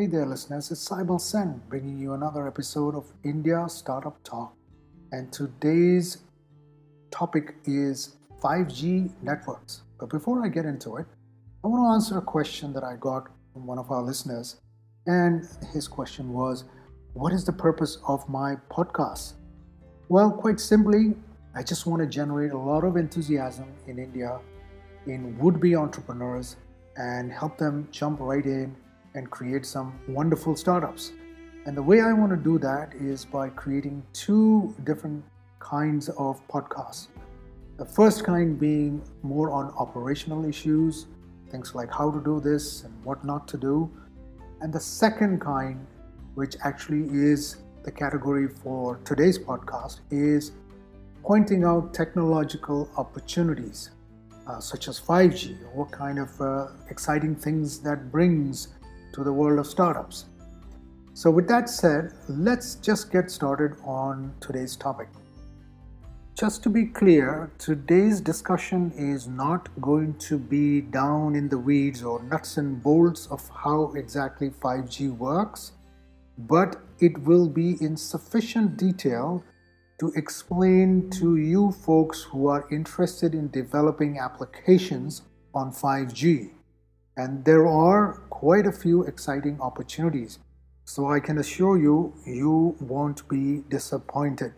Hey there, listeners. It's Saibal Sen bringing you another episode of India Startup Talk. And today's topic is 5G networks. But before I get into it, I want to answer a question that I got from one of our listeners. And his question was, what is the purpose of my podcast? Well, quite simply, I just want to generate a lot of enthusiasm in India in would-be entrepreneurs and help them jump right in and create some wonderful startups. And the way I want to do that is by creating two different kinds of podcasts. The first kind being more on operational issues, things like how to do this and what not to do. And the second kind, which actually is the category for today's podcast, is pointing out technological opportunities such as 5G, what kind of exciting things that brings to the world of startups. So with that said, let's just get started on today's topic. Just to be clear, today's discussion is not going to be down in the weeds or nuts and bolts of how exactly 5G works, but it will be in sufficient detail to explain to you folks who are interested in developing applications on 5G. And there are quite a few exciting opportunities. So I can assure you, you won't be disappointed.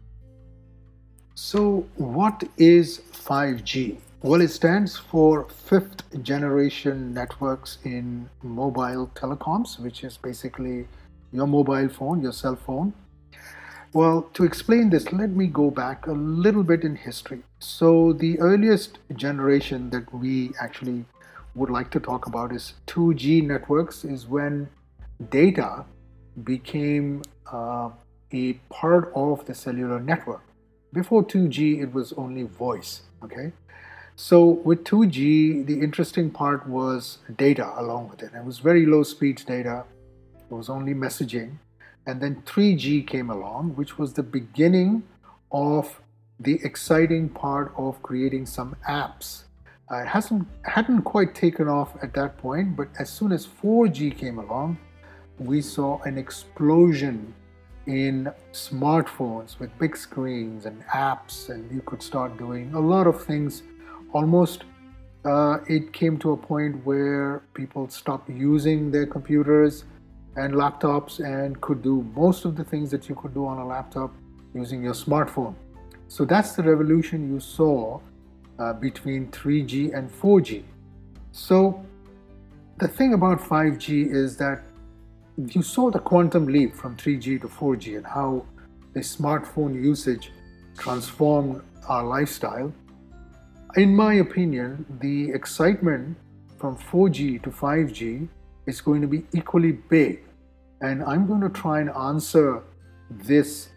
So what is 5G? Well, it stands for fifth generation networks in mobile telecoms, which is basically your mobile phone, your cell phone. Well, to explain this, let me go back a little bit in history. So the earliest generation that we actually would like to talk about is 2G networks, is when data became a part of the cellular network. Before 2G, it was only voice, okay? So with 2G, the interesting part was data along with it. It was very low speed data. It was only messaging. And then 3G came along, which was the beginning of the exciting part of creating some apps. It hadn't quite taken off at that point, but as soon as 4G came along, we saw an explosion in smartphones with big screens and apps, and you could start doing a lot of things. Almost it came to a point where people stopped using their computers and laptops and could do most of the things that you could do on a laptop using your smartphone. So that's the revolution you saw between 3G and 4G. So the thing about 5G is that you saw the quantum leap from 3G to 4G and how the smartphone usage transformed our lifestyle. In my opinion, the excitement from 4G to 5G is going to be equally big. And I'm going to try and answer this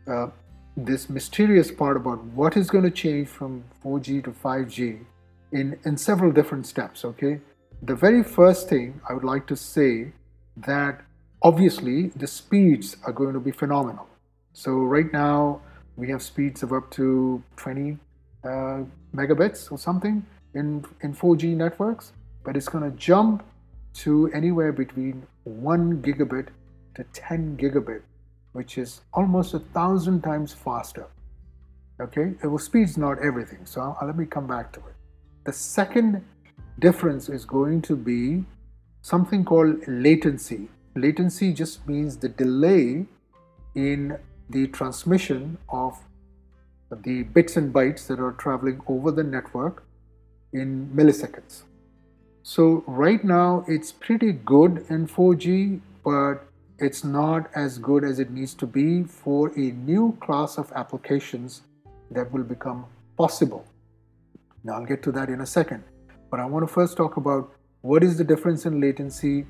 mysterious part about what is going to change from 4G to 5G in several different steps, okay? The very first thing I would like to say that obviously the speeds are going to be phenomenal. So right now we have speeds of up to 20 megabits or something in 4G networks, but it's going to jump to anywhere between 1 gigabit to 10 gigabit, which is almost 1,000 times faster. Okay, well, speed's not everything, so let me come back to it. The second difference is going to be something called latency. Latency just means the delay in the transmission of the bits and bytes that are traveling over the network in milliseconds. So right now it's pretty good in 4G, but it's not as good as it needs to be for a new class of applications that will become possible. Now I'll get to that in a second, but I want to first talk about what is the difference in latency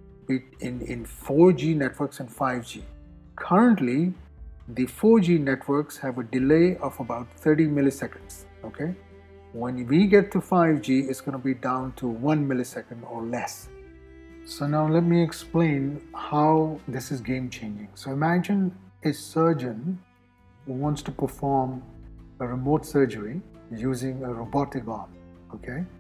in 4G networks and 5G. Currently, the 4G networks have a delay of about 30 milliseconds, okay? When we get to 5G, it's going to be down to 1 millisecond or less. So now let me explain how this is game changing. So imagine a surgeon who wants to perform a remote surgery using a robotic arm, okay?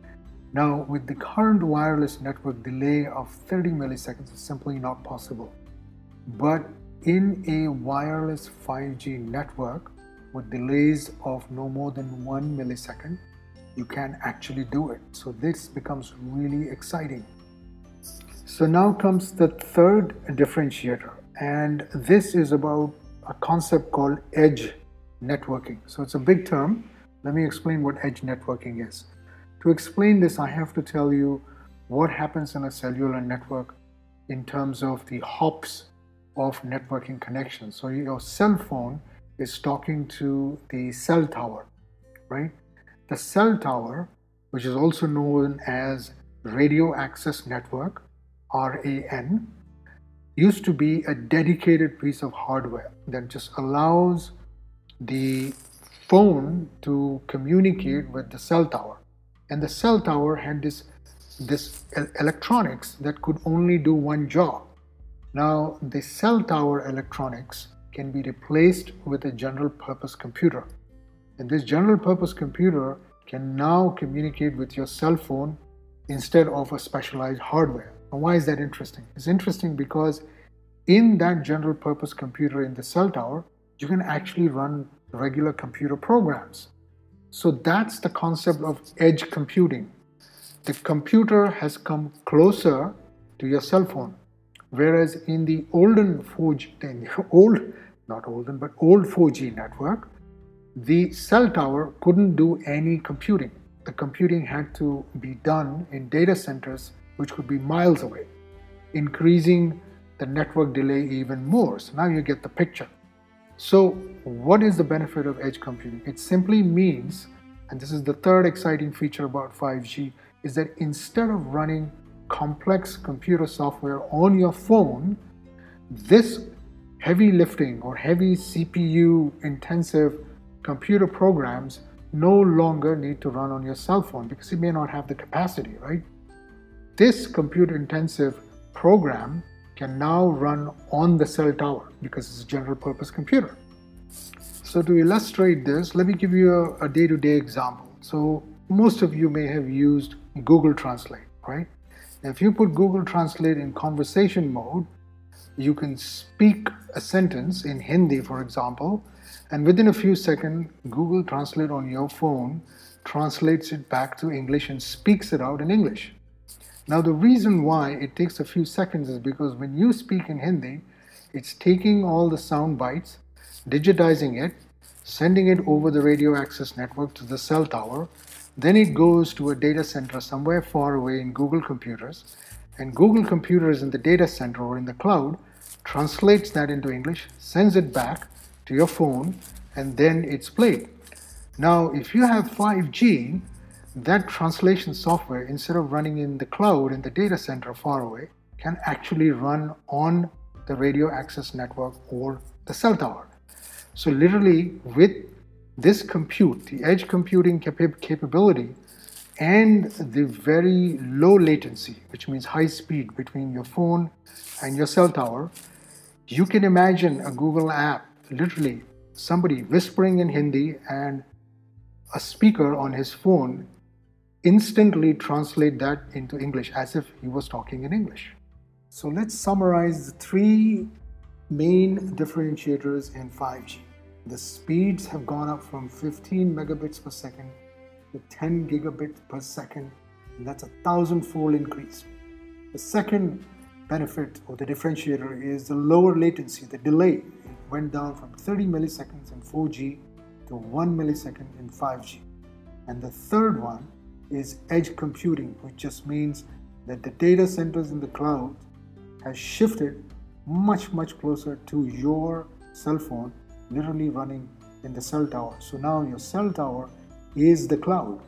Now, with the current wireless network, delay of 30 milliseconds is simply not possible. But in a wireless 5G network with delays of no more than 1 millisecond, you can actually do it. So this becomes really exciting. So now comes the third differentiator, and this is about a concept called edge networking. So it's a big term. Let me explain what edge networking is. To explain this, I have to tell you what happens in a cellular network in terms of the hops of networking connections. So your cell phone is talking to the cell tower, right? The cell tower, which is also known as radio access network, RAN, used to be a dedicated piece of hardware that just allows the phone to communicate with the cell tower. And the cell tower had this electronics that could only do one job. Now, the cell tower electronics can be replaced with a general purpose computer. And this general purpose computer can now communicate with your cell phone instead of a specialized hardware. And why is that interesting? It's interesting because in that general purpose computer in the cell tower, you can actually run regular computer programs. So that's the concept of edge computing. The computer has come closer to your cell phone. Whereas in the old 4G network, the cell tower couldn't do any computing. The computing had to be done in data centers which could be miles away, increasing the network delay even more. So now you get the picture. So what is the benefit of edge computing? It simply means, and this is the third exciting feature about 5G, is that instead of running complex computer software on your phone, this heavy lifting or heavy CPU intensive computer programs no longer need to run on your cell phone because it may not have the capacity, right? This computer intensive program can now run on the cell tower because it's a general purpose computer. So to illustrate this, let me give you a day-to-day example. So most of you may have used Google Translate, right? If you put Google Translate in conversation mode, you can speak a sentence in Hindi, for example, and within a few seconds, Google Translate on your phone translates it back to English and speaks it out in English. Now, the reason why it takes a few seconds is because when you speak in Hindi, it's taking all the sound bites, digitizing it, sending it over the radio access network to the cell tower. Then it goes to a data center somewhere far away in Google computers. And Google computers in the data center or in the cloud translates that into English, sends it back to your phone, and then it's played. Now, if you have 5G, that translation software, instead of running in the cloud in the data center far away, can actually run on the radio access network or the cell tower. So literally with this compute, the edge computing capability and the very low latency, which means high speed between your phone and your cell tower, you can imagine a Google app, literally somebody whispering in Hindi and a speaker on his phone instantly translate that into English as if he was talking in English. So let's summarize the three main differentiators in 5G. The speeds have gone up from 15 megabits per second to 10 gigabits per second, and that's a 1,000-fold increase. The second benefit or the differentiator is the lower latency, the delay. It went down from 30 milliseconds in 4G to 1 millisecond in 5G. And the third one is edge computing, which just means that the data centers in the cloud has shifted much closer to your cell phone, literally running in the cell tower. So now your cell tower is the cloud.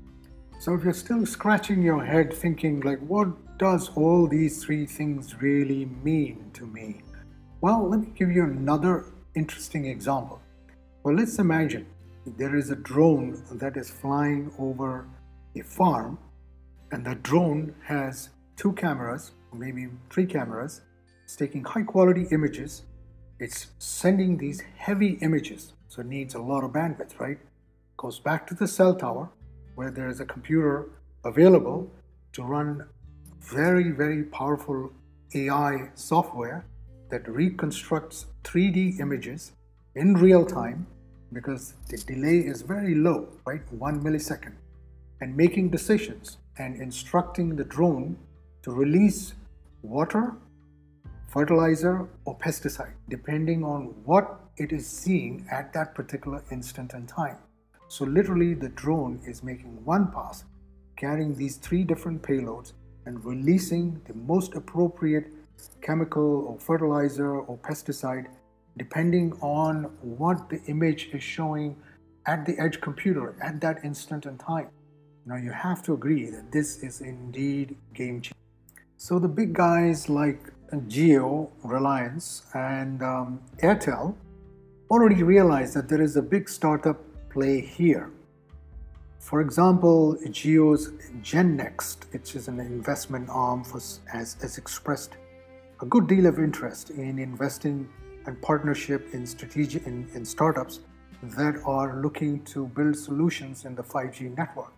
So if you're still scratching your head thinking like, what does all these three things really mean to me? Well, let me give you another interesting example. Well, let's imagine there is a drone that is flying over a farm, and the drone has 2 cameras, or maybe 3 cameras. It's taking high quality images. It's sending these heavy images, so it needs a lot of bandwidth, right? Goes back to the cell tower where there is a computer available to run very, very powerful AI software that reconstructs 3D images in real time because the delay is very low, right? 1 millisecond, and making decisions and instructing the drone to release water, fertilizer, or pesticide, depending on what it is seeing at that particular instant in time. So literally the drone is making one pass, carrying these three different payloads and releasing the most appropriate chemical or fertilizer or pesticide depending on what the image is showing at the edge computer at that instant in time. Now you have to agree that this is indeed game changing. So the big guys like Jio, Reliance, and Airtel already realize that there is a big startup play here. For example, Jio's GenNext, which is an investment arm, has expressed a good deal of interest in investing and partnership in startups that are looking to build solutions in the 5G network.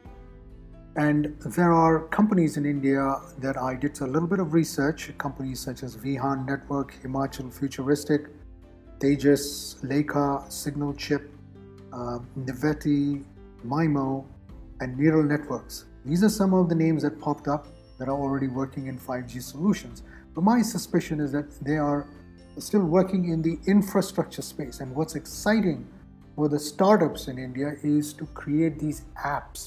And there are companies in India that I did a little bit of research, companies such as Vihan Network, Himachal Futuristic, Tejas, Leica, Signal Chip, Niveti, MIMO, and Neural Networks. These are some of the names that popped up that are already working in 5G solutions. But my suspicion is that they are still working in the infrastructure space. And what's exciting for the startups in India is to create these apps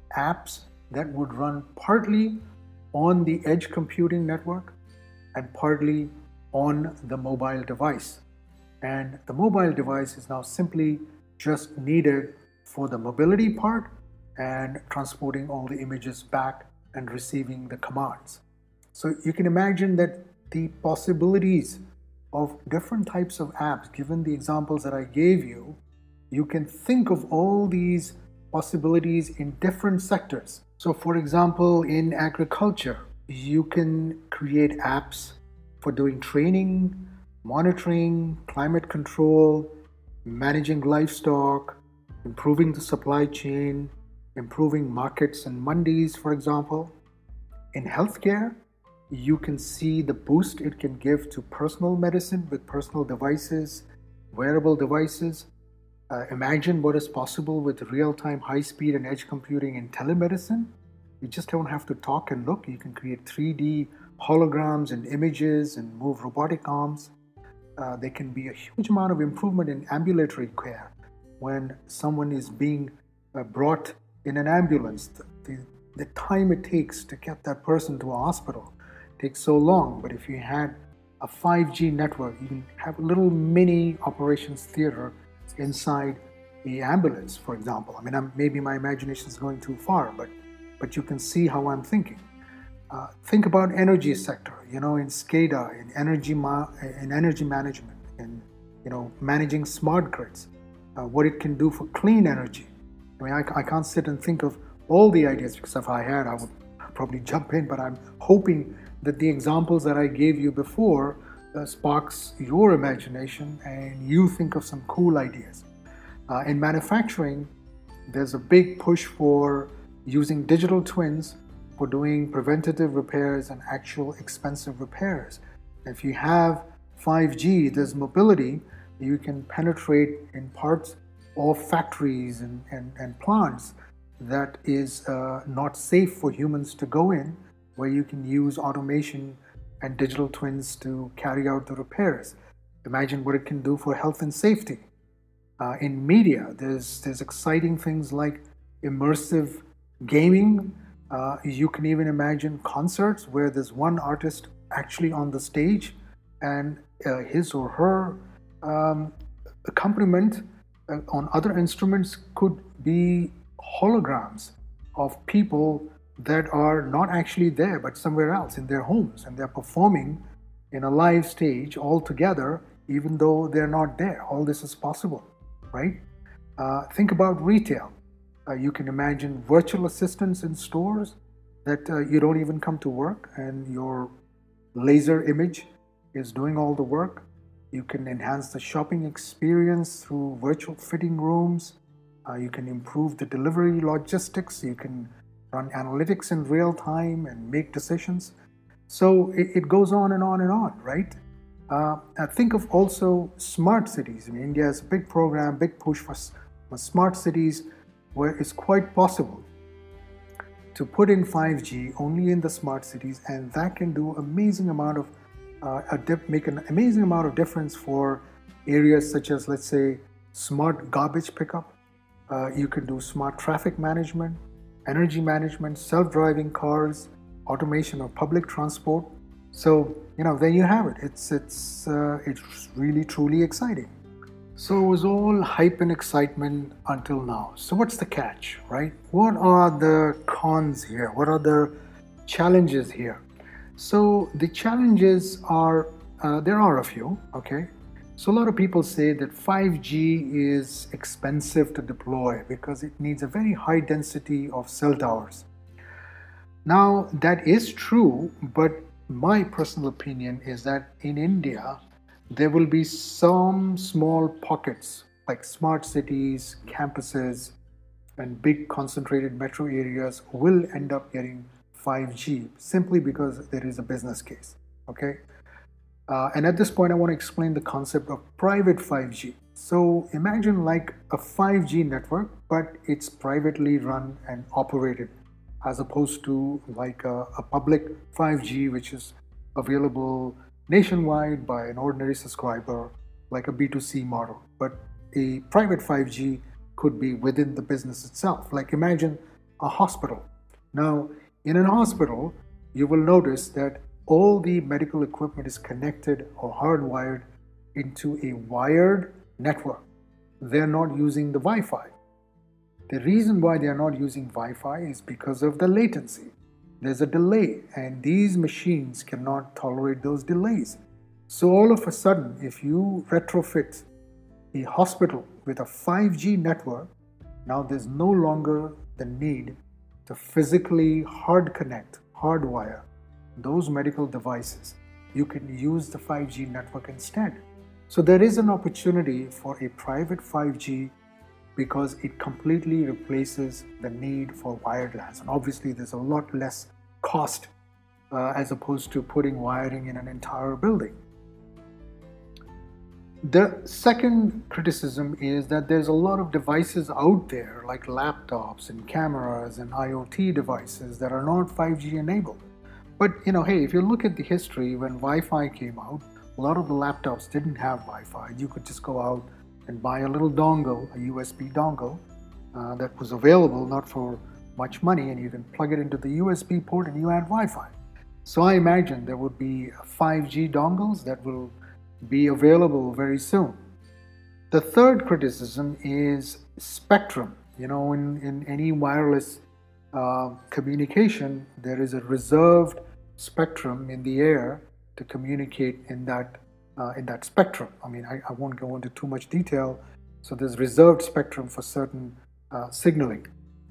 that would run partly on the edge computing network and partly on the mobile device. And the mobile device is now simply just needed for the mobility part and transporting all the images back and receiving the commands. So you can imagine that the possibilities of different types of apps, given the examples that I gave you, you can think of all these possibilities in different sectors. So for example, in agriculture, you can create apps for doing training, monitoring, climate control, managing livestock, improving the supply chain, improving markets and mandis, for example. In healthcare, you can see the boost it can give to personal medicine with personal devices, wearable devices. Imagine what is possible with real-time, high-speed and edge computing in telemedicine. You just don't have to talk and look. You can create 3D holograms and images and move robotic arms. There can be a huge amount of improvement in ambulatory care. When someone is being brought in an ambulance, the time it takes to get that person to a hospital takes so long. But if you had a 5G network, you can have a little mini operations theater inside the ambulance, for example. I mean, maybe my imagination is going too far, but you can see how I'm thinking. Think about energy sector, in SCADA, in energy management, in managing smart grids, what it can do for clean energy. I mean, I can't sit and think of all the ideas, because if I had, I would probably jump in, but I'm hoping that the examples that I gave you before sparks your imagination and you think of some cool ideas. In manufacturing, there's a big push for using digital twins for doing preventative repairs and actual expensive repairs. If you have 5G, there's mobility, you can penetrate in parts of factories and plants that is not safe for humans to go in, where you can use automation and digital twins to carry out the repairs. Imagine what it can do for health and safety. In media, there's exciting things like immersive gaming. You can even imagine concerts where there's one artist actually on the stage and his or her accompaniment on other instruments could be holograms of people that are not actually there but somewhere else in their homes, and they're performing in a live stage all together even though they're not there. All this is possible, right? Think about retail. You can imagine virtual assistants in stores that you don't even come to work and your laser image is doing all the work. You can enhance the shopping experience through virtual fitting rooms. You can improve the delivery logistics. You can run analytics in real time and make decisions. So it goes on and on and on, right? Think of also smart cities. I mean, India has a big program, big push for smart cities, where it's quite possible to put in 5G only in the smart cities, and that can do amazing amount of make an amazing amount of difference for areas such as, let's say, smart garbage pickup. You can do smart traffic management, energy management, self-driving cars, automation of public transport. So there you have it. It's really truly exciting. So it was all hype and excitement until now. So what's the catch, right? What are the cons here? What are the challenges here? So the challenges are, there are a few, okay? So a lot of people say that 5G is expensive to deploy because it needs a very high density of cell towers. Now, that is true, but my personal opinion is that in India, there will be some small pockets like smart cities, campuses, and big concentrated metro areas will end up getting 5G simply because there is a business case, okay? And at this point, I want to explain the concept of private 5G. So imagine like a 5G network, but it's privately run and operated, as opposed to like a public 5G, which is available nationwide by an ordinary subscriber, like a B2C model. But a private 5G could be within the business itself. Like imagine a hospital. Now, in an hospital, you will notice that all the medical equipment is connected or hardwired into a wired network. They're not using the Wi-Fi. The reason why they are not using Wi-Fi is because of the latency. There's a delay, and these machines cannot tolerate those delays. So all of a sudden, if you retrofit a hospital with a 5G network, now there's no longer the need to physically hardwire those medical devices. You can use the 5G network instead. So there is an opportunity for a private 5G because it completely replaces the need for wired LANs. And obviously there's a lot less cost as opposed to putting wiring in an entire building. The second criticism is that there's a lot of devices out there like laptops and cameras and IoT devices that are not 5G enabled. But hey, if you look at the history, when Wi-Fi came out, a lot of the laptops didn't have Wi-Fi. You could just go out and buy a little dongle, a USB dongle that was available, not for much money, and you can plug it into the USB port and you had Wi-Fi. So I imagine there would be 5G dongles that will be available very soon. The third criticism is spectrum. In any wireless communication, there is a reserved spectrum in the air to communicate in that spectrum. I mean, I won't go into too much detail. So there's reserved spectrum for certain signaling,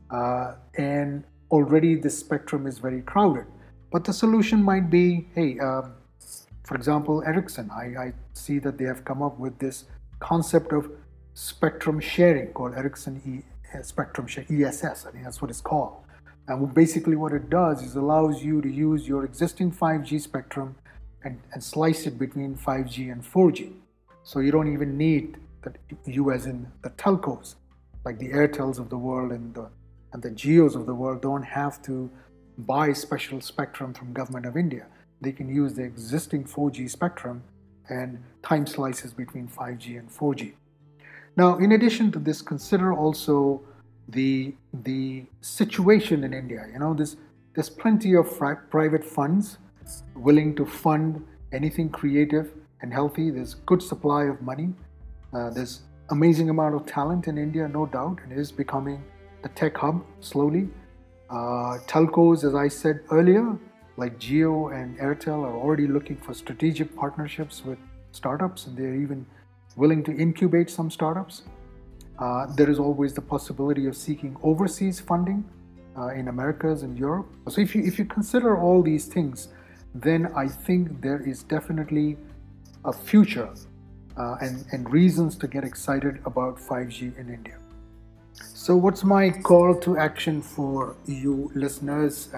and already this spectrum is very crowded. But the solution might be, hey, for example, Ericsson. I see that they have come up with this concept of spectrum sharing called Ericsson Spectrum Share, ESS. I think that's what it's called. And basically what it does is allows you to use your existing 5G spectrum and slice it between 5G and 4G. So you don't even need you as in the telcos, like the Airtels of the world and the Geos of the world don't have to buy special spectrum from Government of India. They can use the existing 4G spectrum and time slices between 5G and 4G. Now, in addition to this, consider also the situation in India. There's plenty of private funds willing to fund anything creative and healthy. There's good supply of money. There's amazing amount of talent in India, no doubt, and it is becoming a tech hub slowly. Telcos, as I said earlier, like Jio and Airtel, are already looking for strategic partnerships with startups, and they're even willing to incubate some startups. There is always the possibility of seeking overseas funding in Americas and Europe. So if you consider all these things, then I think there is definitely a future and reasons to get excited about 5G in India. So, what's my call to action for you listeners,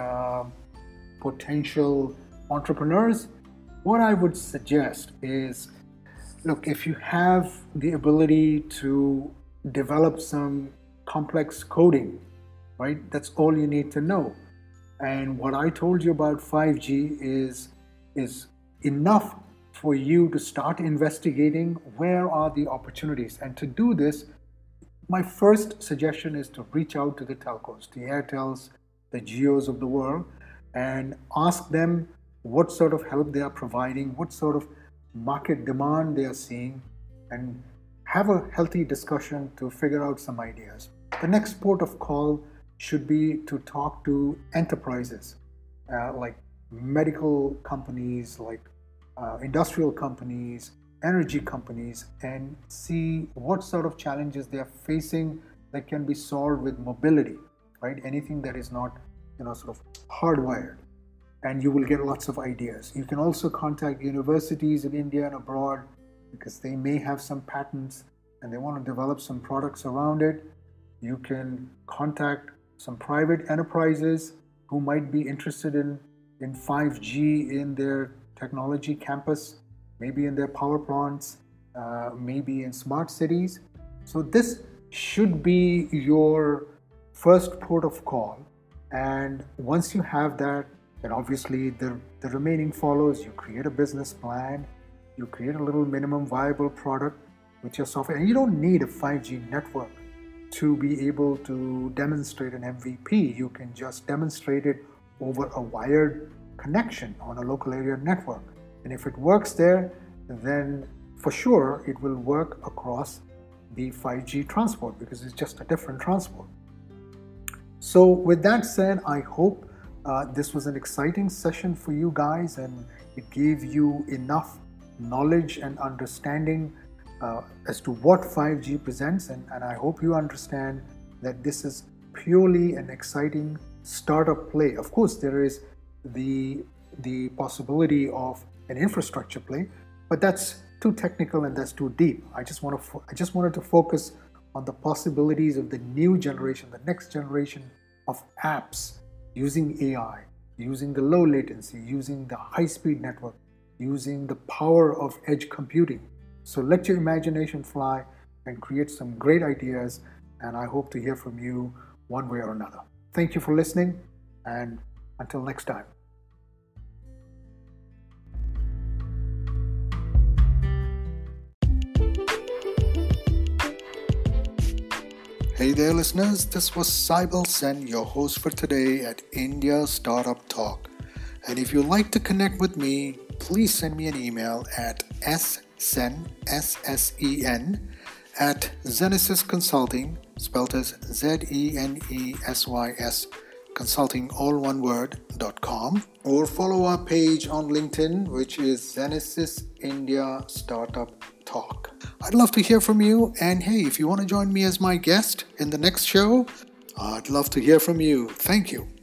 potential entrepreneurs? What I would suggest is, look, if you have the ability to develop some complex coding, right, that's all you need to know. And what I told you about 5G is enough for you to start investigating where are the opportunities. And to do this, my first suggestion is to reach out to the telcos, the Airtels, the Geos of the world, and ask them what sort of help they are providing, what sort of market demand they are seeing, and have a healthy discussion to figure out some ideas. The next port of call should be to talk to enterprises like medical companies, like industrial companies, energy companies, and see what sort of challenges they are facing that can be solved with mobility, right? Anything that is not, sort of hardwired, and you will get lots of ideas. You can also contact universities in India and abroad because they may have some patents and they want to develop some products around it. You can contact some private enterprises who might be interested in 5G in their technology campus, maybe in their power plants, maybe in smart cities. So this should be your first port of call. And once you have that, then obviously the remaining follows. You create a business plan, you create a little minimum viable product with your software. And you don't need a 5G network to be able to demonstrate an MVP. You can just demonstrate it over a wired connection on a local area network. And if it works there, then for sure it will work across the 5G transport because it's just a different transport. So with that said, I hope this was an exciting session for you guys and it gave you enough knowledge and understanding as to what 5G presents, and I hope you understand that this is purely an exciting startup play. Of course, there is the possibility of an infrastructure play, but that's too technical and that's too deep. I just wanted to focus on the possibilities of the new generation, the next generation of apps using AI, using the low latency, using the high-speed network, using the power of edge computing. So let your imagination fly and create some great ideas, and I hope to hear from you one way or another. Thank you for listening, and until next time. Hey there, listeners. This was Saibal Sen, your host for today at India Startup Talk. And if you'd like to connect with me, please send me an email at sen, S-S-E-N, at Zenesys Consulting, spelled as Z-E-N-E-S-Y-S, consulting, all one word, .com, or follow our page on LinkedIn, which is Zenesys India Startup Talk. I'd love to hear from you, and hey, if you want to join me as my guest in the next show, I'd love to hear from you. Thank you.